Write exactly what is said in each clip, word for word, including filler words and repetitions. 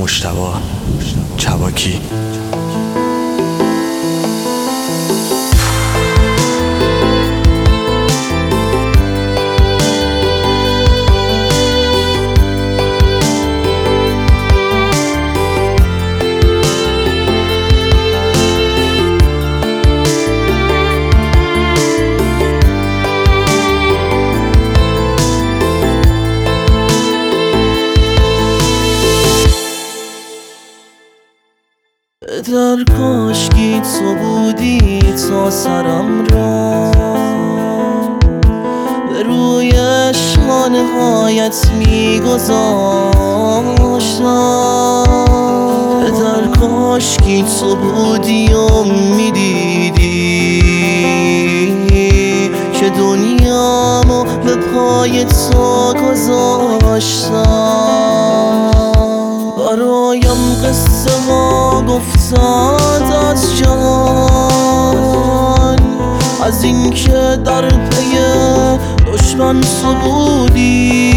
مجتبی چباکی. در کاشکی تو بودی تا سرم را به روی شانه هایت می گذاشتم. در کاشکی تو بودی و می دیدی که دنیامو به پای تو گذاشتم. برایم قصه ها گفتند از جهان، از اینکه در پی دشمن تو بودی.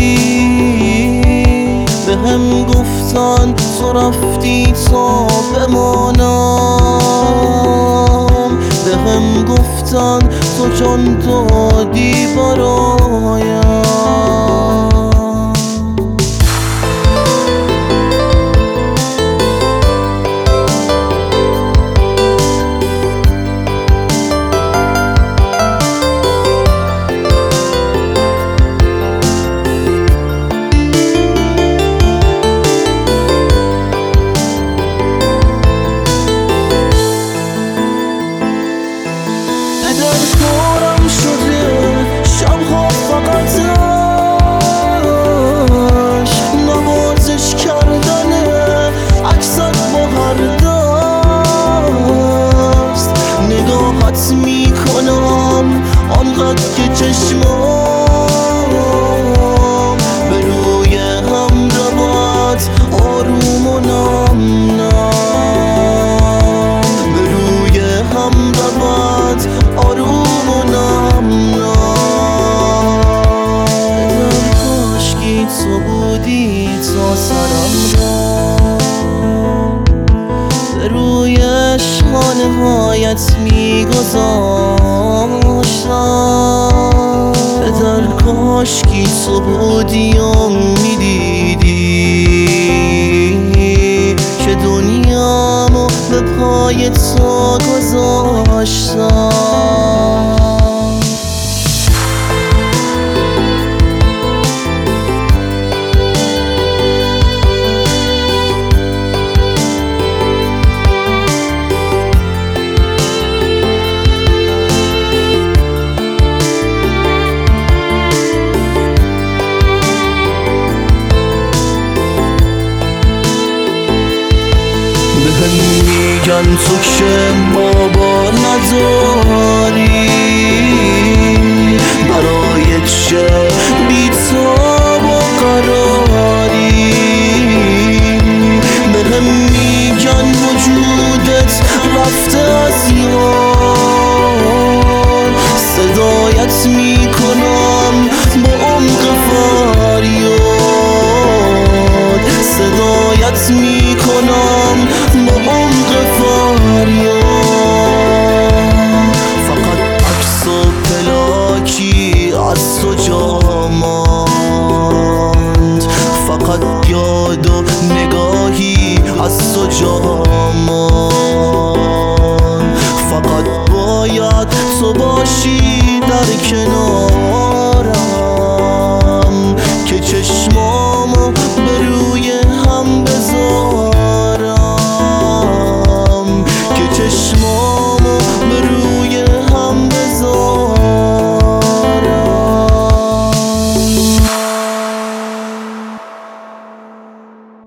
به هم گفتند تو رفتی تا بمانم، به هم گفتند تو جان دادی برایم. کارم شده شبها فقط عشق نوازش کردنه، عکست با هر دست نگاهت میکنم آنقدر که چشمام به روی هم رود آروم و نم نم، به روی هم رود آروم و نم نم. در کاشکی تو بودی تا سرم را به روی شانه هایت می گذاشتم. در کاشکی تو بودی و می دیدی که دنیامو به پای تو گذاشتم. میگن تو که بابا نداری، برای چه بی تاب و قراری. بهم میگن وجودت رفته از یاد، صدایت میکنم با عمق فریاد، صدایت میکنم با عمق فریاد. فقط عکس و پلاکی از تو جا ماند، فقط یاد و نگاهی از تو جا ماند. فقط باید تو باشی در کنارم که چشمامو به روی هم بذارم، که چشمام